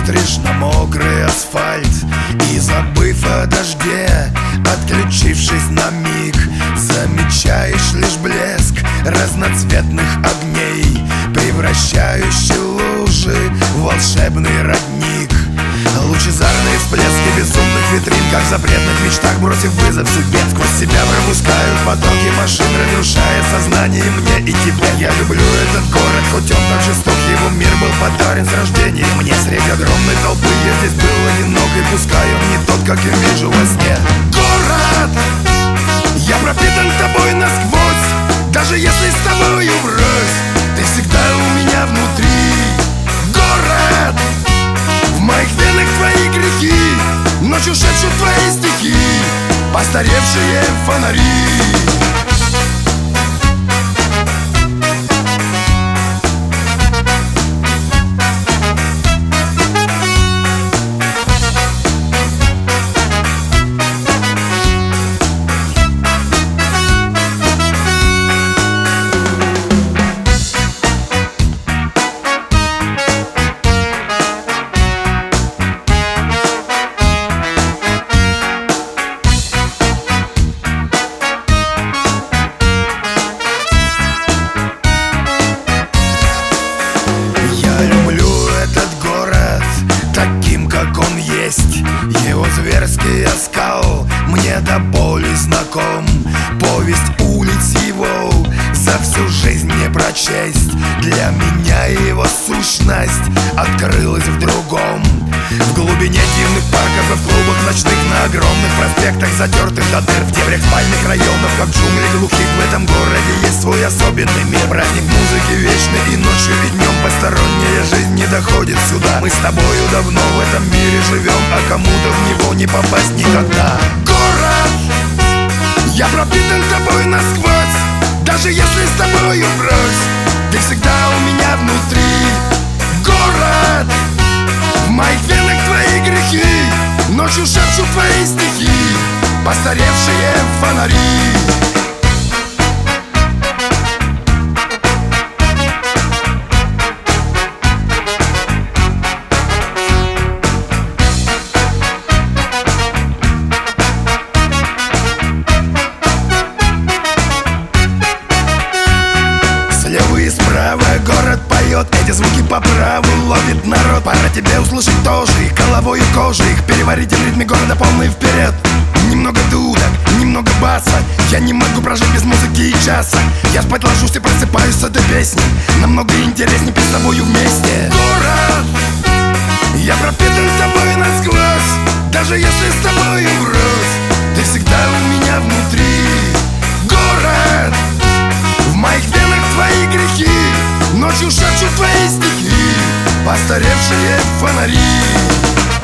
смотришь на мокрый асфальт и, забыв о дожде, отключившись на миг, замечаешь лишь блеск разноцветных огней, превращающий лужи в волшебный родник. Лучезарные всплески безумных витрин, как в запретных мечтах, бросив вызов судьбе, сквозь себя пропускают потоки машин, разрушая сознание мне и тебе. Я люблю этот город, хоть он так жесток, его мир был подарен с рождения мне. Среди огромной толпы я здесь был одинок, и пускай он не тот, как я вижу во сне. Город! Я пропитан тобой насквозь, даже если с тобою врозь, ты всегда у меня внутри. Город! В моих венах твои грехи, ночью шепчут твои стихи, постаревшие фонари. Его зверский оскал мне до боли знаком. Повесть улиц его за всю жизнь не прочесть. Для меня его сущность открылась в другом. В глубине дивных парков и в клубах ночных, на огромных проспектах, затертых до дыр, в дебрях спальных районов, как джунгли глухих, в этом городе есть свой особенный мир. Праздник музыки вечный, и ночью, и днем посторонняя жизнь не доходит сюда. Мы с тобою давно в этом мире живем, а кому-то в него не попасть никогда. Город! Я пропитан тобой насквозь, даже если с тобою врозь, ты всегда у меня внутри. Город! В моих венах твои грехи, ночью шепчут твои стихи, постаревшие фонари. Город поет, эти звуки по праву ловит народ. Пора тебе услышать тоже их головой и кожей, их переварить в ритме города полный вперед. Немного дудок, немного баса, я не могу прожить без музыки и часа. Я спать ложусь и просыпаюсь с этой песней, намного интереснее петь с тобою вместе. Город! Я пропитан тобой насквозь, даже если с тобою врозь, ты всегда у меня внутри. Город! В моих венах твои грехи, ночью шепчут твои стихи, постаревшие фонари.